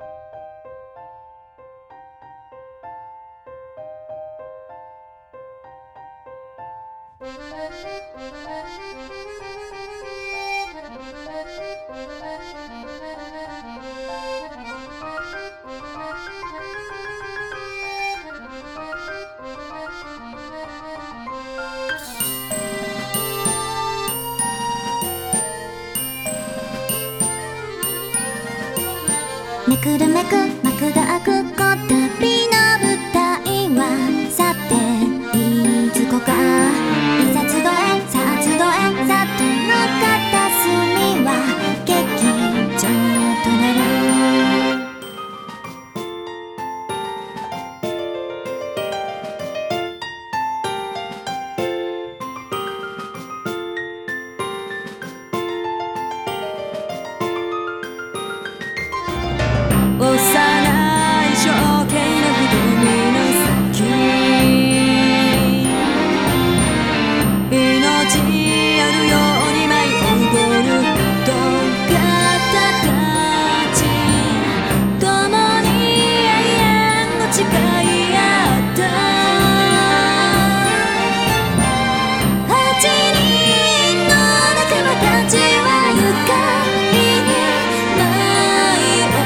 めくるめく幕が開くこたびの舞台はさていつこかいざ集えさあ集えさとの片隅は劇場となる幼い情景の瞳の先命あるように舞い踊る動画たち共に永遠を誓い合った8人の仲間たちは愉快に舞い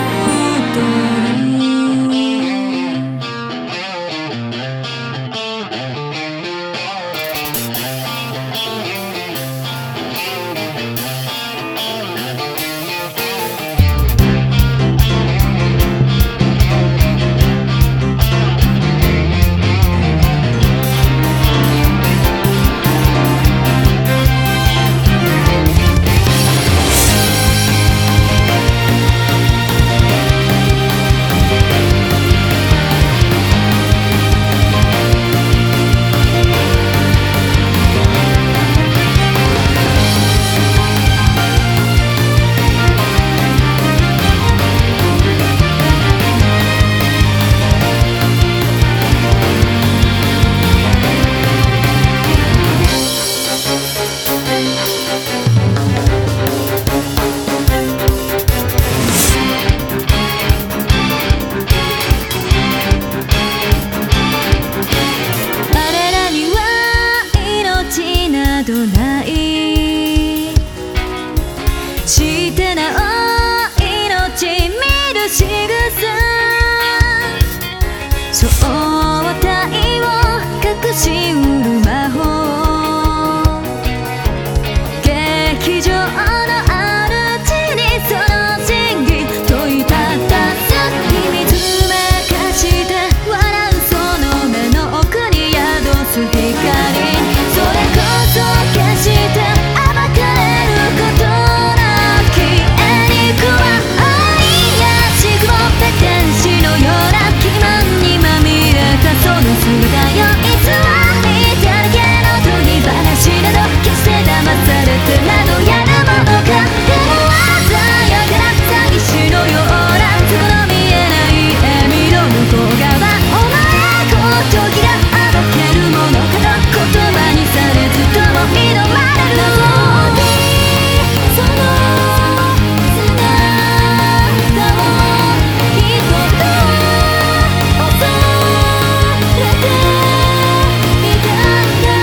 してなお命見る仕草正体を隠しうる魔法劇場の主にその真偽問いただす秘密めかして笑うその目の奥に宿す光それこそ決して暴かれることなき絵に加愛やしくもった天使のような欺瞞にまみれたその姿よ偽りだらけの問い話など決して騙されてなどやるものかでも鮮やかな詐欺師のようなその見えない笑みの向こう側お前ごときが暴けるものかと言葉にされずとも挑まれる謎にその姿を人と恐れていたんだ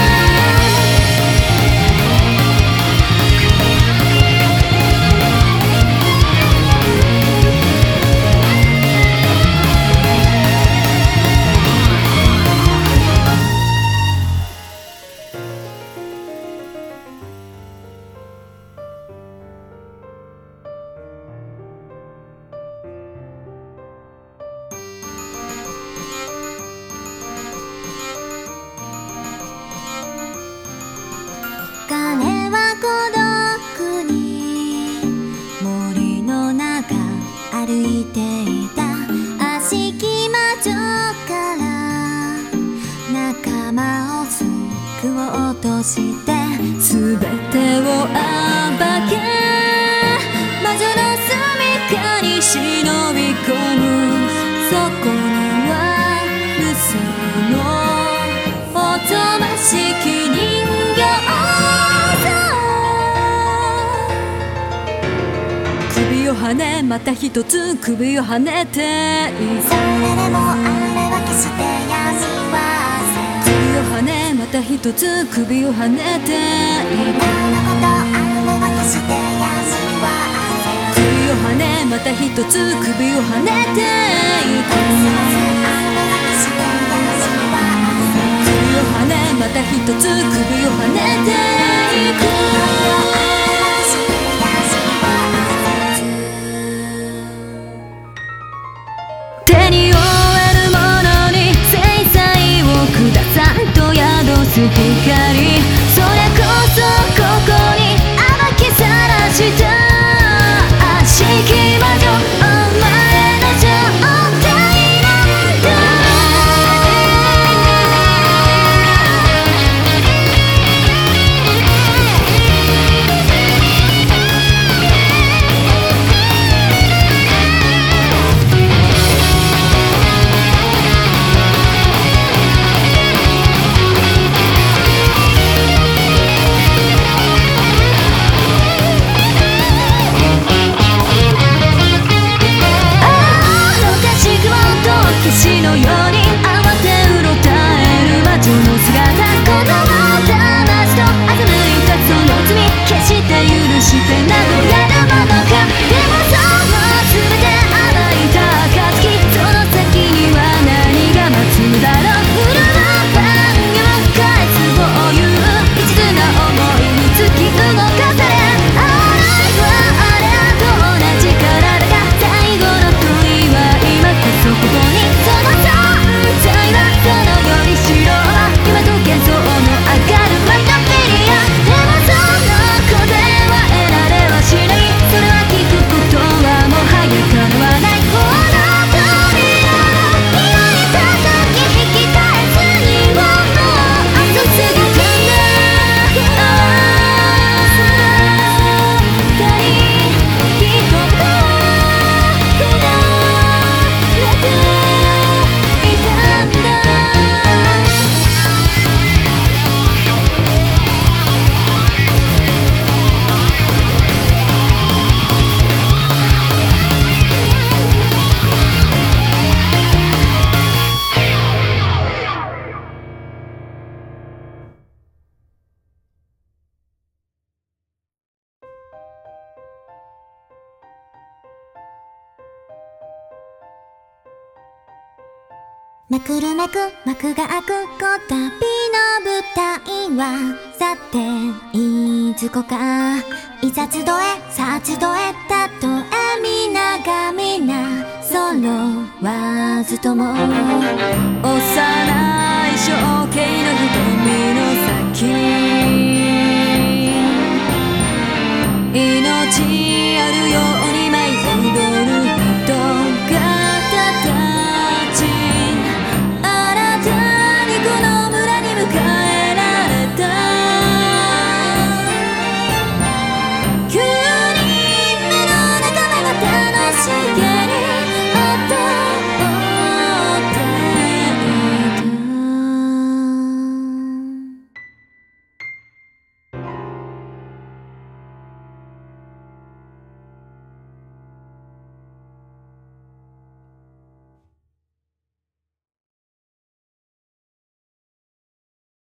彼は孤独に森の中歩いていた悪しき魔女から仲間を救おうとして全てを暴け魔女の住処に忍び込むそこには無数のおとなしき人形首をを跳ねまた一つ首を跳ねていく。 それでもあれは決して闇は首を跳ねまた一つ首を跳ねていく。 決して闇は首を跳ねまた一つ首を跳ねていく。首を跳ねまた一つ首を跳ねていく。手に負えるものに制裁を下さんと宿す光、それこそここに暴きさらした悪しき魔女、お前の正体なんだ。騎士のように慌てうろたえる魔女の姿、子供を騙すと欺いたその罪、決して許してなどやるものか。でもその全て暴いた暁、その先には何が待つだろう。潤う番組を返すこういう一途な想いに突き動かされ、あれはあれと同じ体が最後の問いは今こそここに。その存在はそのより白は今と幻想の上がるマイトピリア。でもその声は得られはしない、それは聞くことはもはや叶わない。この扉の開いた時引き返すにももう熱すぎたんだ。二人一言離れていたんだ。 めくるめく幕が開くこたびの舞台はさていつこか、いざ集えさあ集えたとえ皆が皆揃わずとも幼い象形の人